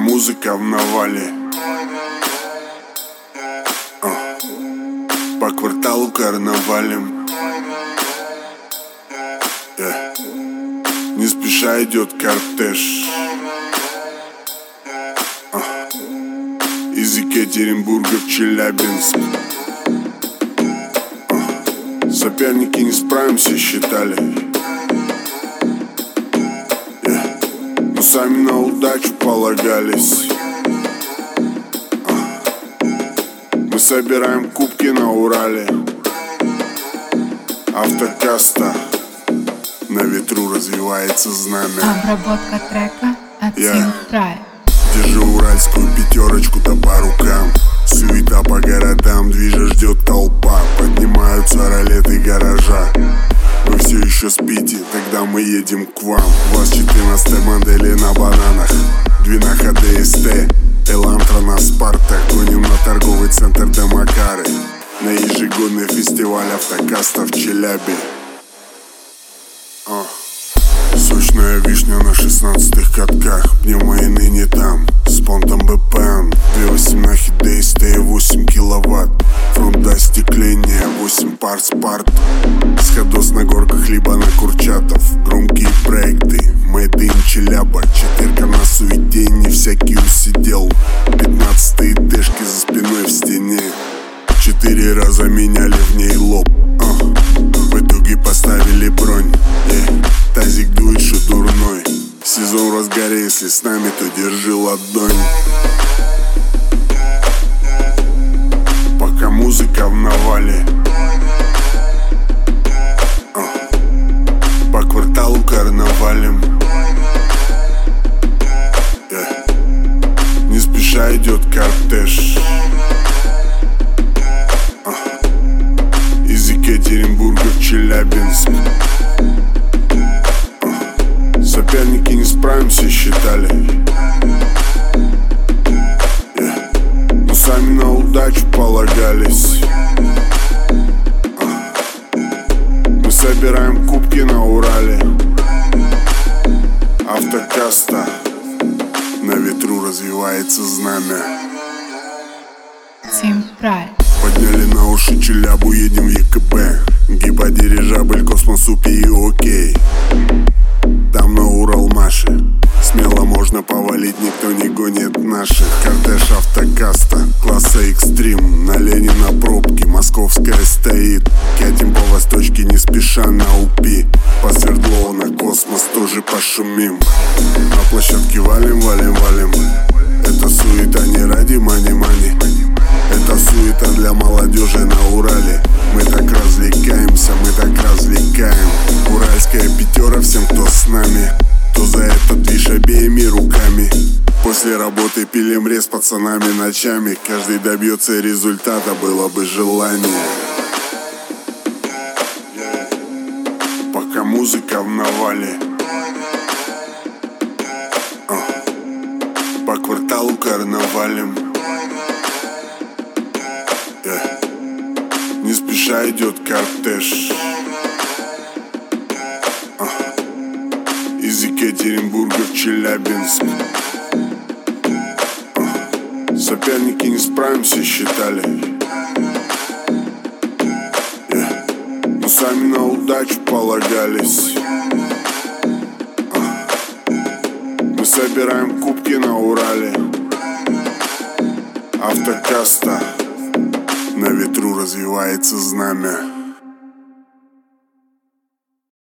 музыка в навале. По кварталу карнавалем. Не спеша идет кортеж. Из Екатеринбурга в Челябинск. Соперники не справимся, считали. Но сами на удачу полагались. Мы собираем кубки на Урале. Автокаста. На ветру развивается знамя. Обработка трека от Симпрай. Держу уральскую пятерочку да по рукам. Суета по городам, движа ждет толпа. Поднимаются ролеты гаража. Вы все еще спите, тогда мы едем к вам. У вас 14 модели на бананах, Двинаха ДСТ, Элантра на Спарта. Гоним на торговый центр Демокары, на ежегодный фестиваль автокаста в Челябе. Сочная вишня на 16-х катках. Пневмо и ныне там, с понтом БПН. 2.18 ДСТ и 8 киловатт. Фронт до остекления, 8 пар спарт. Сходос на горках, либо на Курчатов. Громкие проекты, Made in Челяба. Четырка на суете, не всякий усидел. 15-е тэшки за спиной в стене. 4 раза меняли в ней лоб. В итоге поставили бронь. Тазик дует, что дурной. Сезон в разгаре, если с нами, то держи ладонь. Пока музыка в навале. По кварталу карнавалем. Не спеша идет кортеж. Из Екатеринбурга в Челябинск. Соперники не справимся, считали. Но сами на удачу полагались. Мы собираем кубки на Урале. Автокаста. На ветру развивается знамя. Симпрай. Подняли на уши Челябу, едем в ЕКБ. Гиподирижабль, космос, УПИ и окей. Там на Урал Маши. Смело можно повалить, никто не гонит наших. Кортеж автокаста, класса экстрим. На Ленина пробки, московская стоит. Катим по восточке, не спеша на УПИ. По Свердлову на космос тоже пошумим. На площадке валим, валим, валим. Это суета не ради мани-мани. Это суета для молодежи на Урале. Мы так развлекаемся, мы так развлекаем. Уральская пятера всем, кто с нами. Кто за этот движ обеими руками. После работы пилим рез пацанами ночами. Каждый добьется результата, было бы желание. Пока музыка в навале. По кварталу карнавалем. Не спеша идет кортеж. Из Екатеринбурга в Челябинск. Соперники не справимся, считали. Но сами на удачу полагались. Мы собираем кубки на Урале. Автокаста. На ветру развивается знамя.